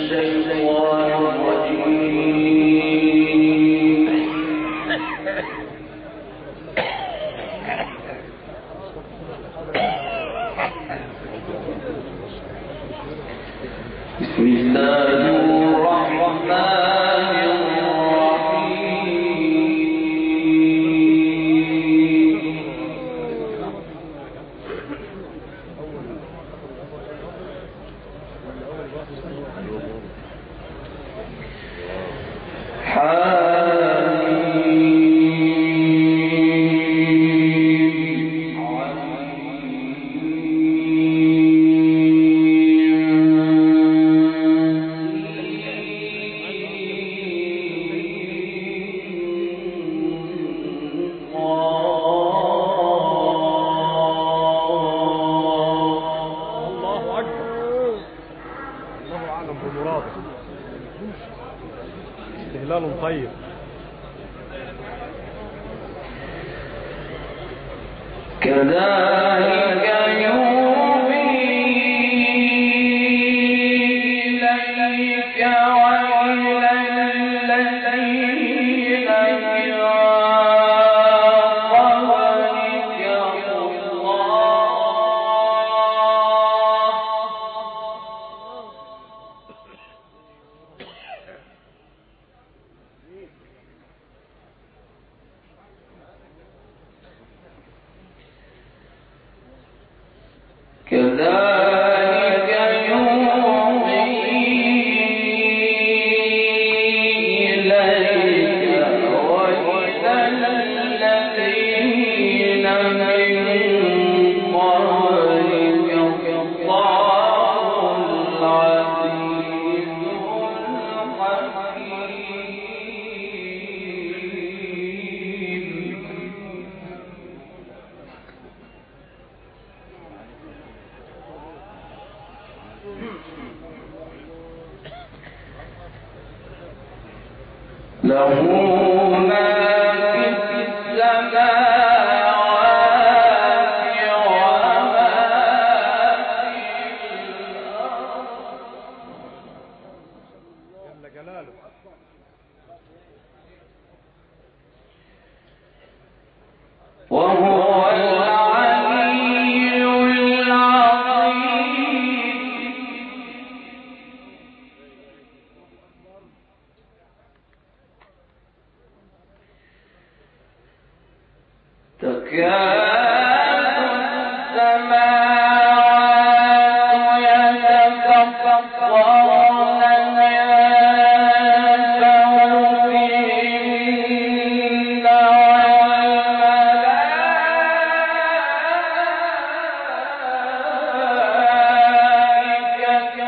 استهلال طيب. كذلك يوحي إليك وإلى الذين من قبلك كذلك يوحي إليك وإلى الذين من قبلك الله العزيز الحكيم. له ما في السماوات وما في الأرض جل جلاله. وهو العلي العظيم. تكاد السماوات يتفطرن من فوقهن والملائكة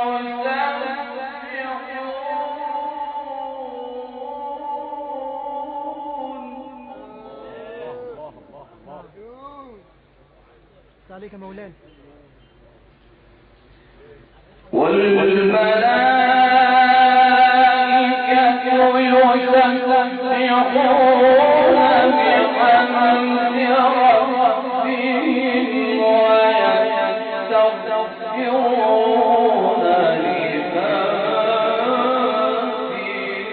عليك مولانا. والملائكة يسبحون بحمد ربهم ويستغفرون لمن في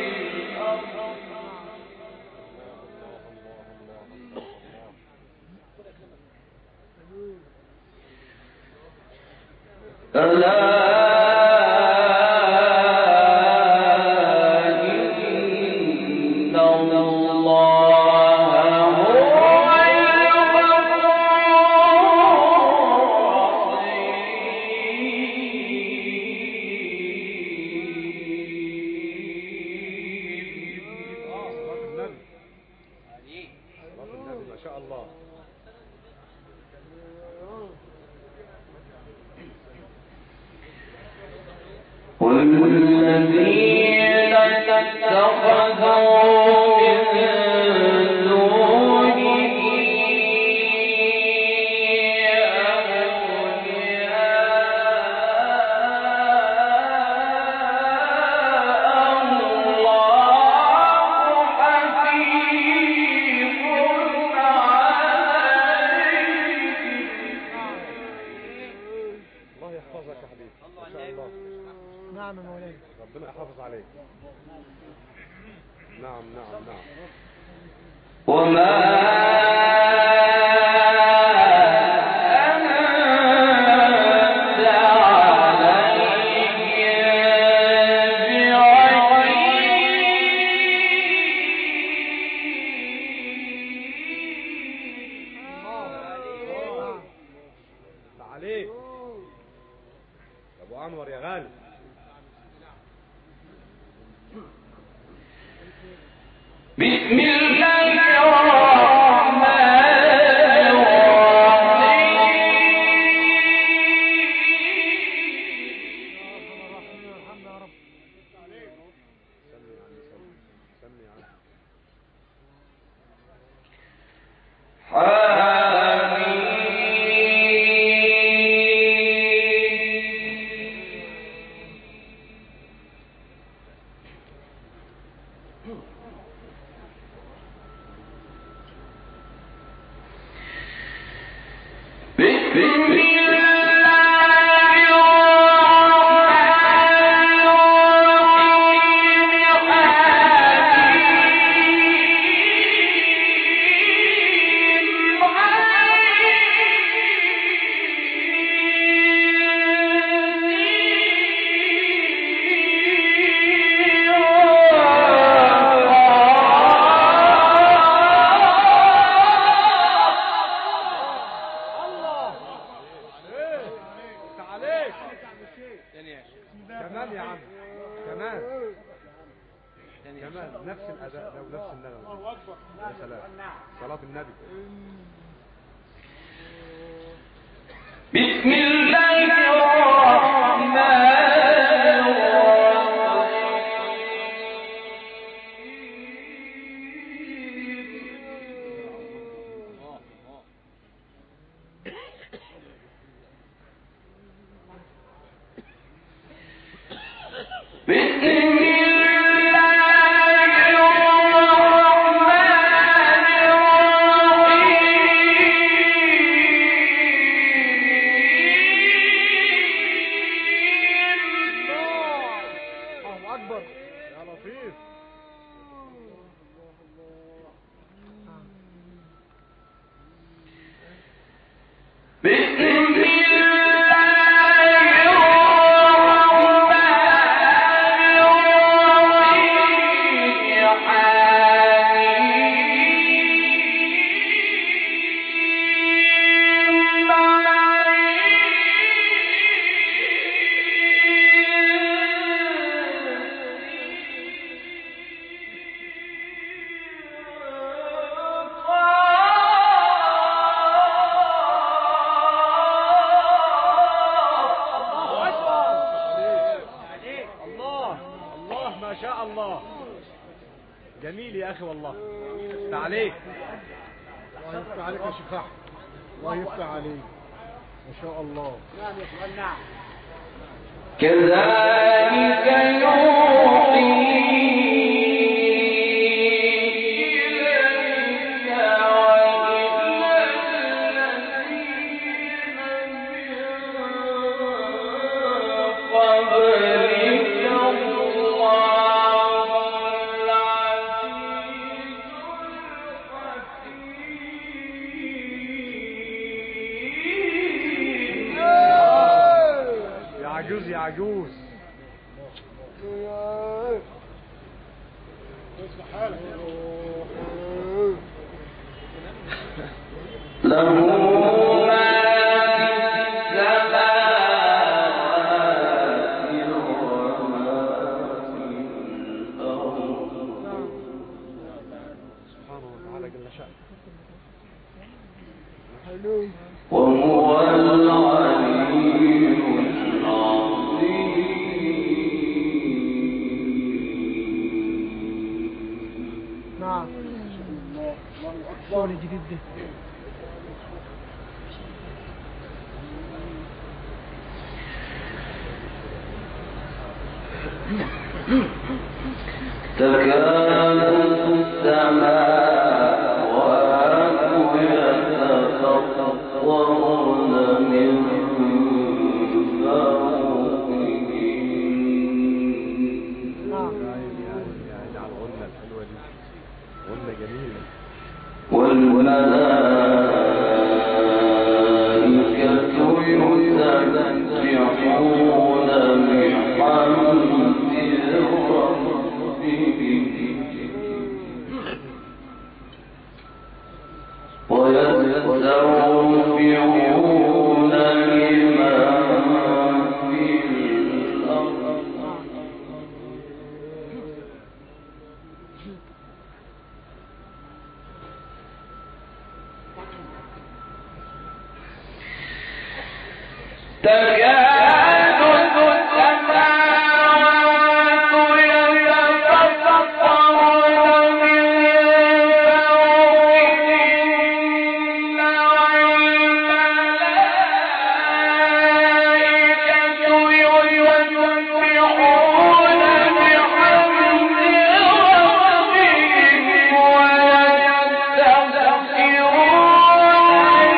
الأرض. ألا إن الله هو الغفور الرحيم. ما شاء الله. والذين اتخذوا من دونه أولياء الله حفيظ عليهم. الله يحفظك يا حبيبي. ما شاء الله. نعم يا مولانا. ربنا يحافظ عليك. نعم نعم نعم. عليك ابو انور يا غالي. بسم الله الرحمن كمان يا عم كمان نفس الاداء ده ونفس النغمه. يا سلام صلاه النبي. بسم الله الرحمن جميل يا اخي والله. تعاليك الله يفتح عليك يا شيخ احمد. الله يفتح عليك ما شاء الله. نعم يا اخوان نعم. كذلك يوحي يا عجوز له ما في السماوات وما في الأرض سبحانه وتعالى جل شأنه. وهو العلي نعم. الشغل الجديد ده. تكاد السماوات يتفطرن من فوقهن ويستغفرون لمن في الأرض تكاد السماوات يتفطرن من فوقهن والملائكة يسبحون بحمد ربهم ويستغفرون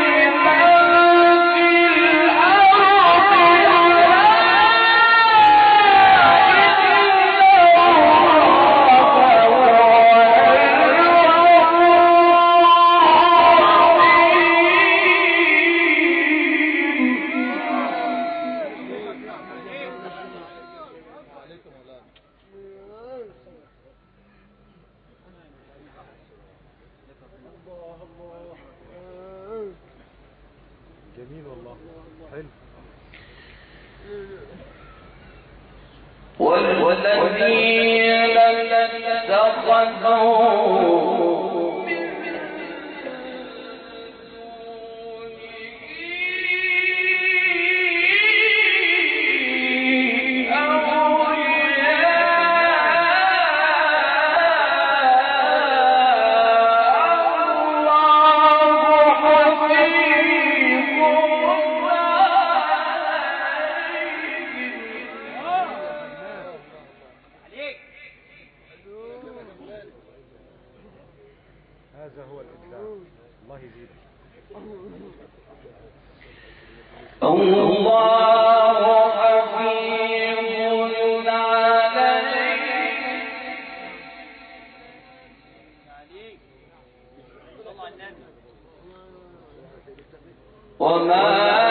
جميل والله حلو. والذين اتخذوا من هذا هو الإبداع. الله يزيدك. الله حفيظ عليك وما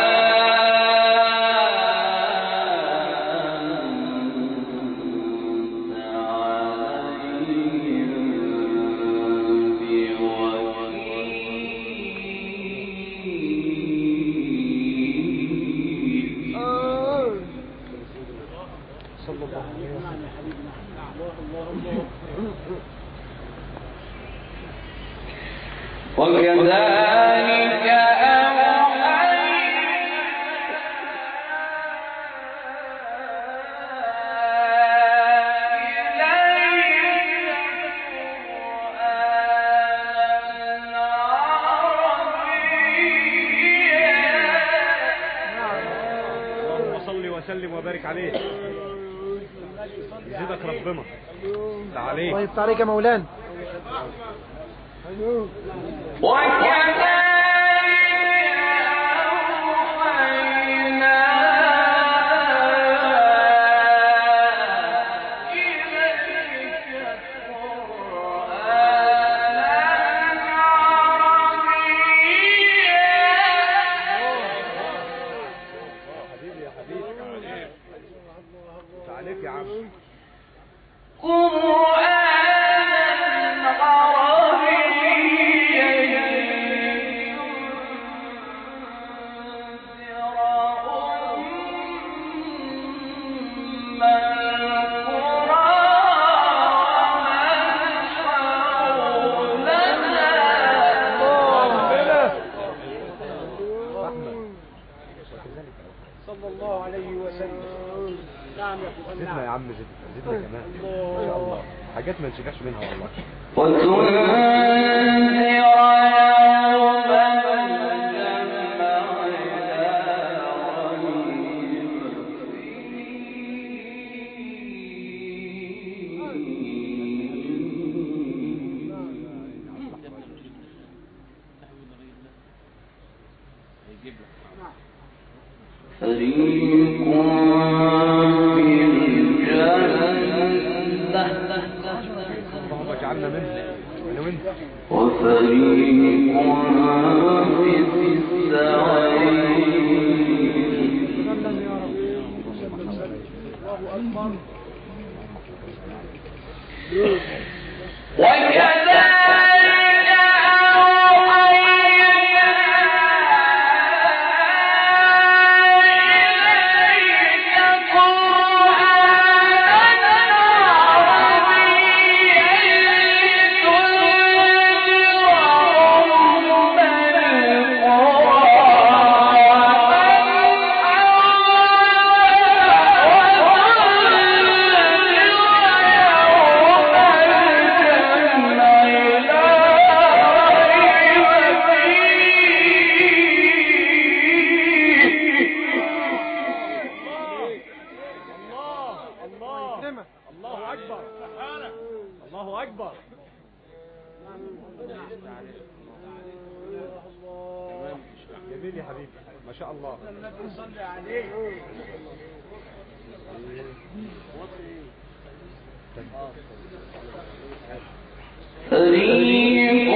وكذلك وسلم وبارك عليه. يزيدك ربنا. تعالى الله يفتح عليك يا مولانا. عليك يا عم. قرآنا عربيا صلى الله عليه وسلم. نعم يا أخي. زدنا يا عم، زدنا كمان ما شاء الله، حاجات ما نشجعش منها والله. وتنذر فريق في الجنة اللهم اجعلنا منه انا وانت. وفريق في السعير وكذلك أوحينا سلامة. الله اكبر. الله اكبر. جميل يا حبيبي ما شاء الله. النبي صلى عليه. فريق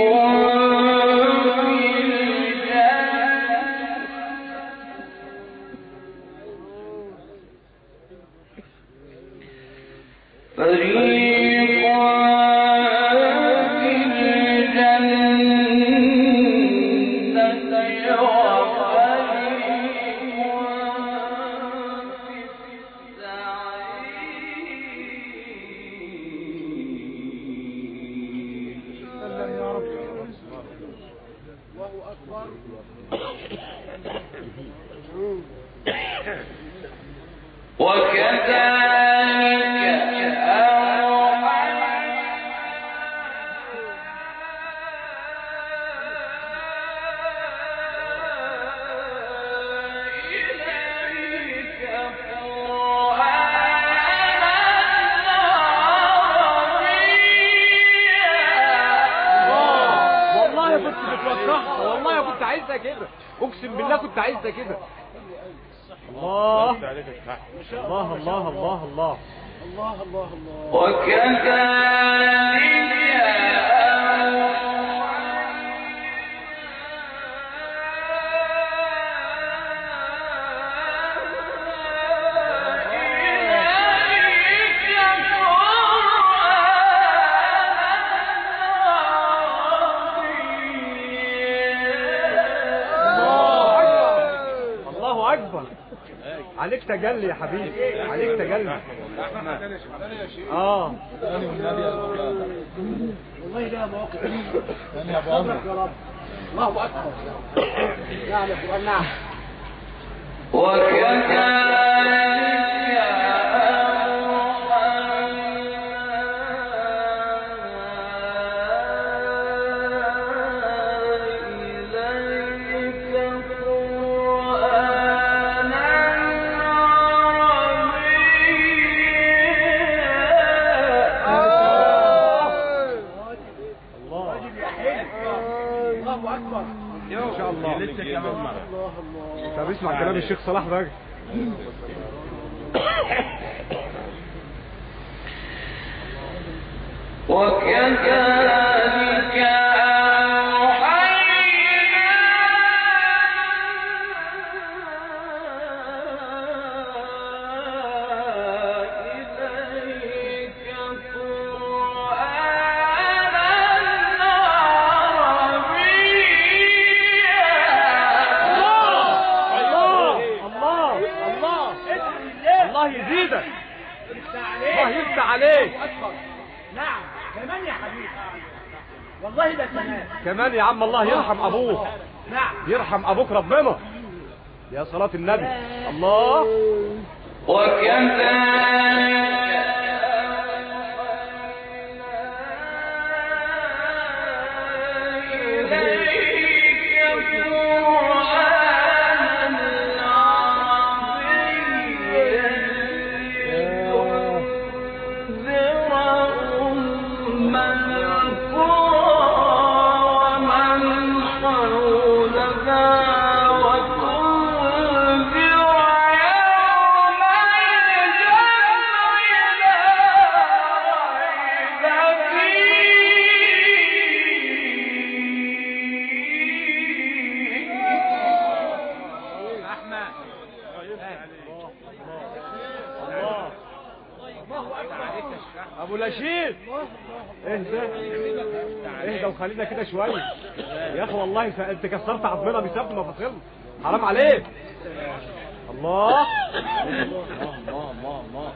اقسم بالله كنت عايزها كده. الله الله الله الله الله الله الله الله الله. وكذلك عليك تجلي يا حبيبي، عليك تجلي. والله ده مواقف ثاني يا ابو عمرو يا رب. الله اكبر. نعم يا اخوان نعم. وكذلك طب اسمع كلام الشيخ صلاح بقى. وكذلك نعم كمان يا حبيبي والله ده كمان يا عم. الله يرحم ابوك. نعم يرحم ابوك ربنا. يا صلاة النبي. الله. وكذلك ابو لشيد اهدى اهدى وخلينا كده شويه يا اخي. والله انت كسرت عظمنا بسبب مفاصلنا. حرام عليك. الله الله الله الله.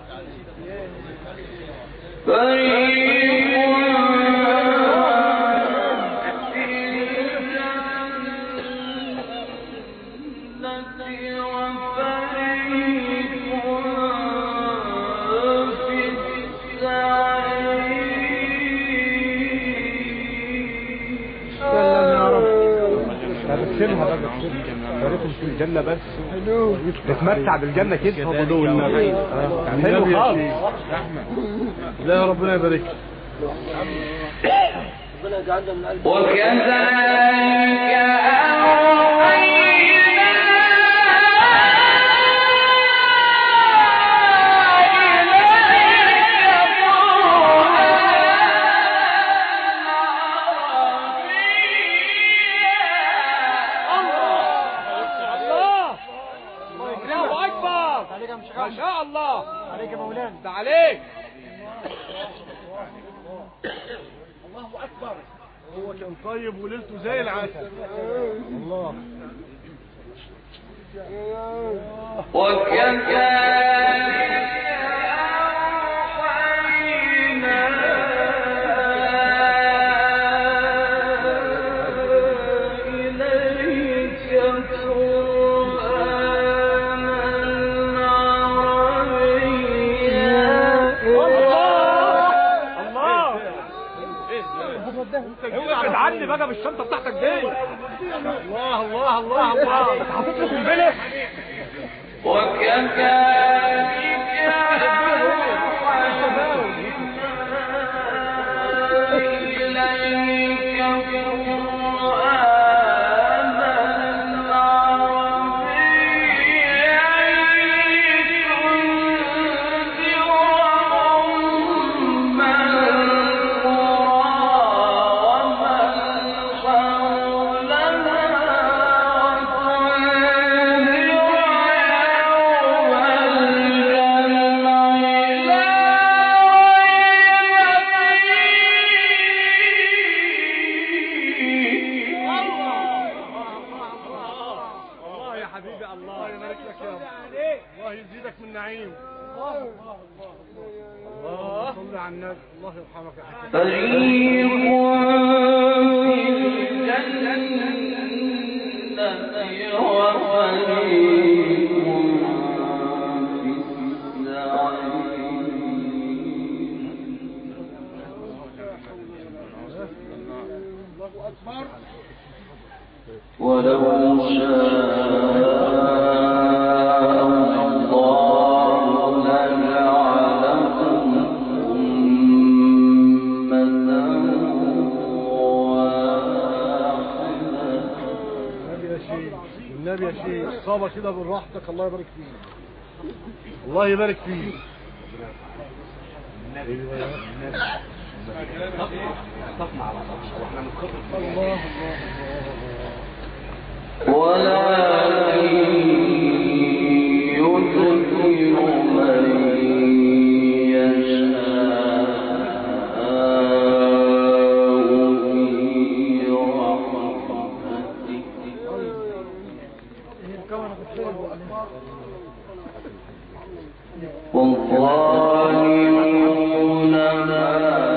نعملها بقى شاركهم في الجنة بس نتمتع بالجنة كده. حلو خالص. لا ربنا يبارك. وكذلك ما شاء الله عليك يا مولانا. ده عليك. الله اكبر. هو كان طيب وليلته زي العسل. الله. اوعى تتعدي بقى بالشنطه بتاعتك دي. الله الله الله الله. حاطط له قنبله. الله يبارك لك يا رب. الله يزيدك من نعيم. الله صل على النبي. الله يرحمك يا حبيبي. فريق في الجنة وفريق في السعير. الله أكبر. ولو شاء الله لجعلكم أمة واحدة. النبي يا شيخ، النبي يا شيخ، صابة كده براحتك. الله يبارك فيك. الله يبارك فيك. الله ولكن يدخل من يشاء في رحمته والظالمون ما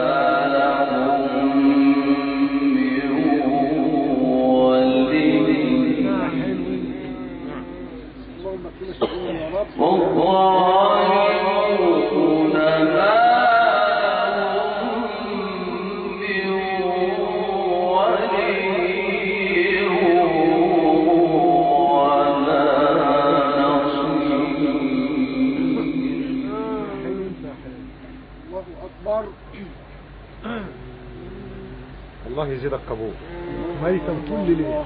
والظالمون ما الله يزيدك قبول. ميتا كل ليله.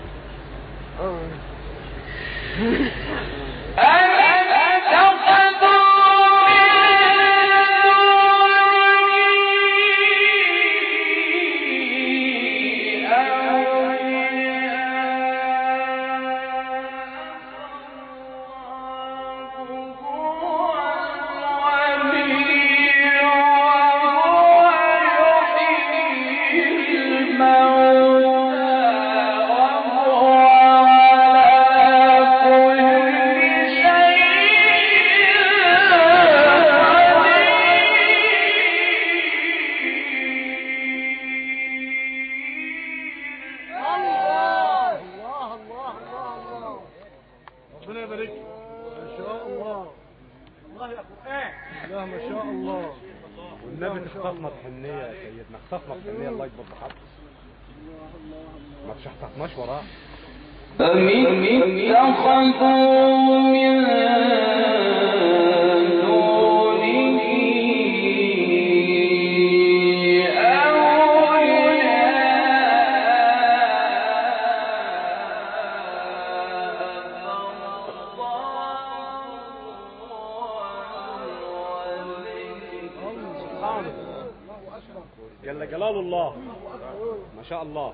ربنا يبارك. ما شاء الله. الله يا قرآن. لا ما شاء الله. والنبي تخطفنا بحنية يا سيدنا، خطفنا بحنية. الله يكبر بحقك. ما تشحططناش وراه. جل جلال الله ما شاء الله.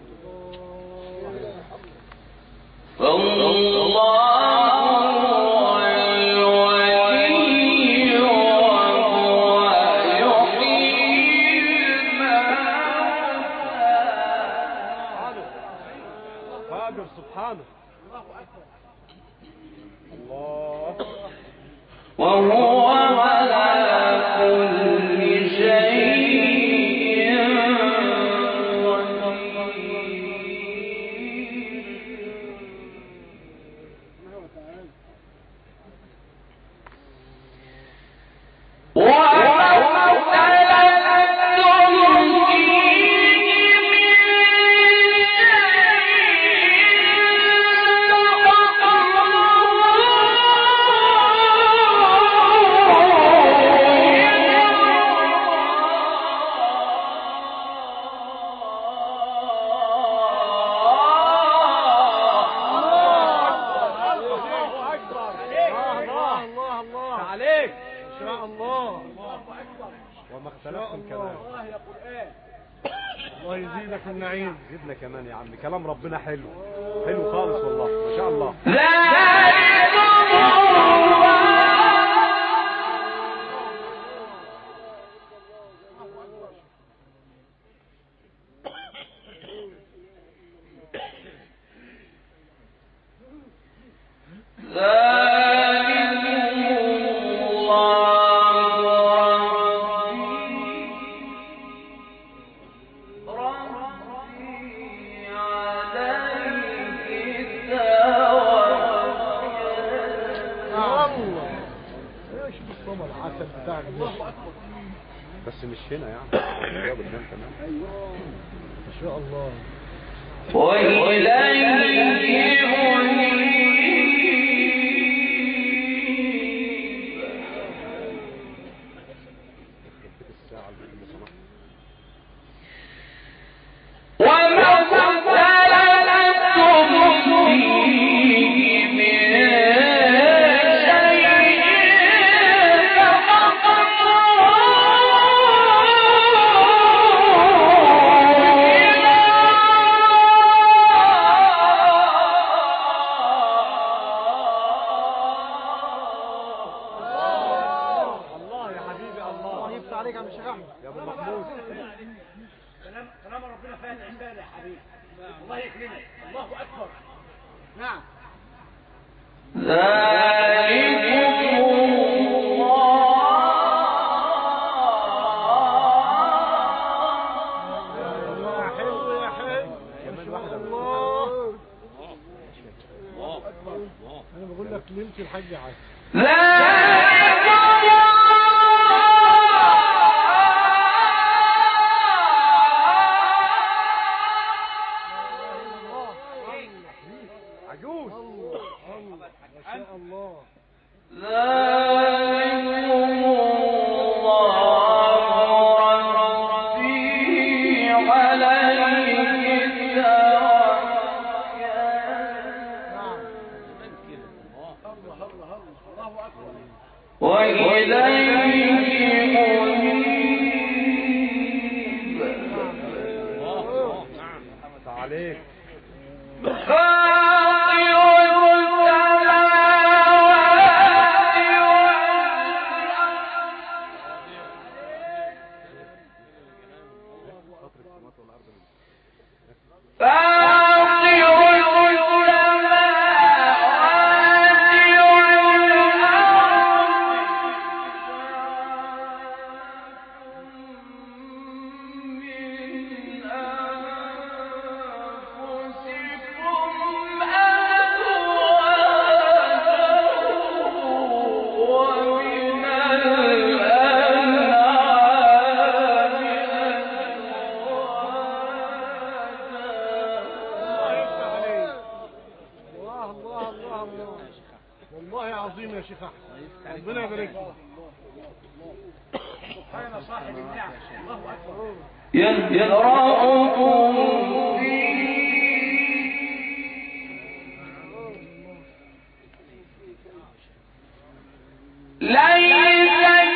قادر سبحانه الله وهو على كل شيء وما اختلفتم كمان. الله يزيدك النعيم. زدنا كمان يا عم. كلام ربنا حلو حلو خالص والله ما شاء الله. بس مش هنا يعني جاب الدم كمان. ما شاء الله. انا بقول لك ليلة الحج عاد. عجوز ما شاء الله. يذرأكم فيه ليس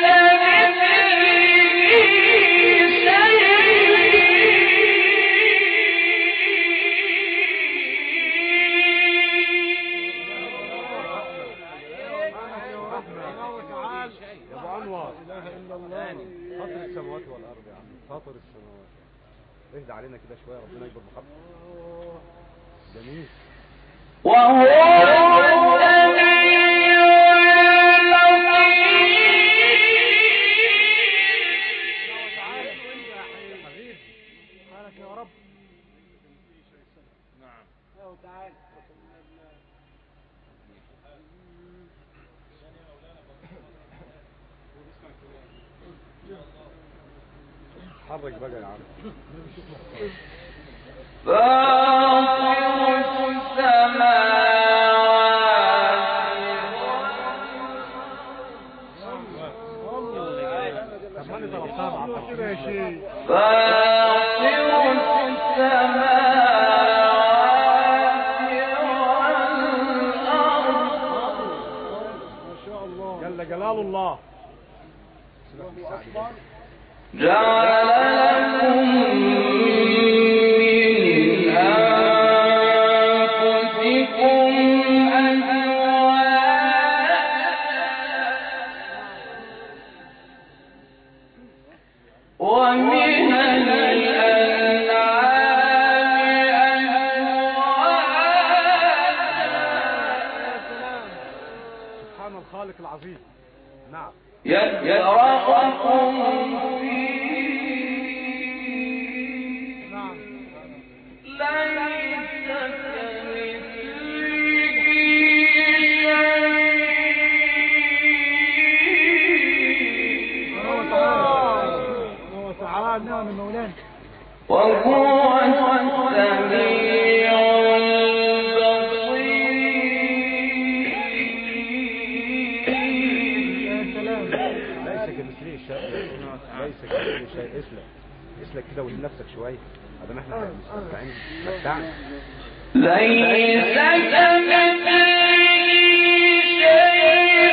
فاطر السماوات والارض يا عم، فاطر السماوات. اهدى علينا كده شويه، ربنا يكبر بخاطرك. جميل. وهو يا رب. نعم. تعال. حرك بقى يا عم. فاطر السماوات طب ما انا ضربتها مع كده يا شيخ. فاطر السماوات والأرض ما شاء الله. جل جلال الله. جعل لكم من أنفسكم أزواجا ومن الأنعام أزواجا. سبحان الخالق العظيم. نعم. يذرأكم فيه ليس كمثله هو تعالى. نعم يا مولانا. وهو السميع ليس كمثله شيء. ليس كمثله شيء. اسلك كده ولي نفسك شويه. ادام احنا مستمتعين متعنا. ليس كمثله شيء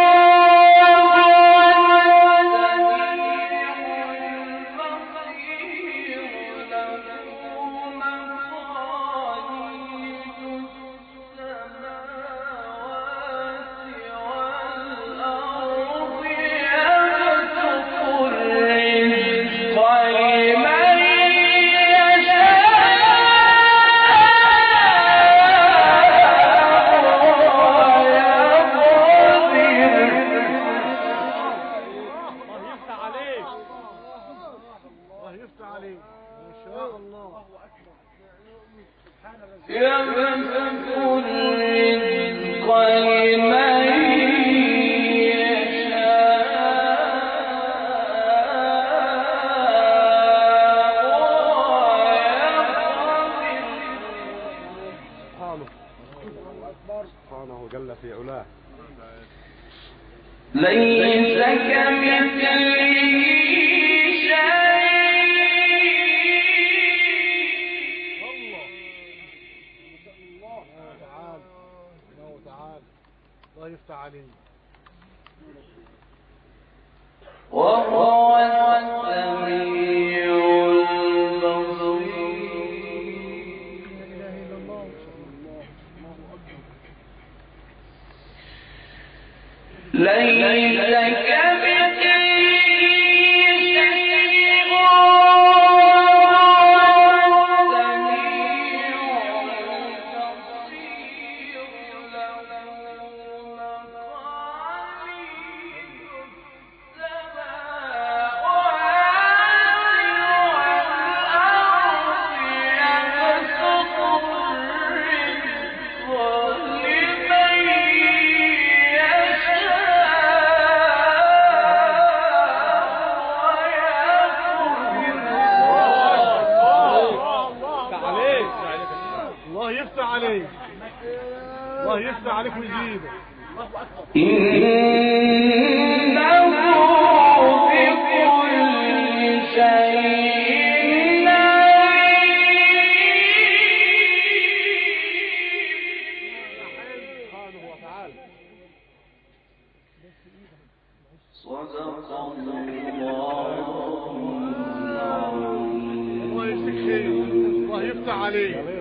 سبحانه جل في علاه. ليس كمثله الله يفتح عليه. وهو السميع البصير. ليس كمثله شيء الله يفتح عليك ويزيدك. إنه بكل صدق الله الله يجزيك خير، الله يفتح عليك.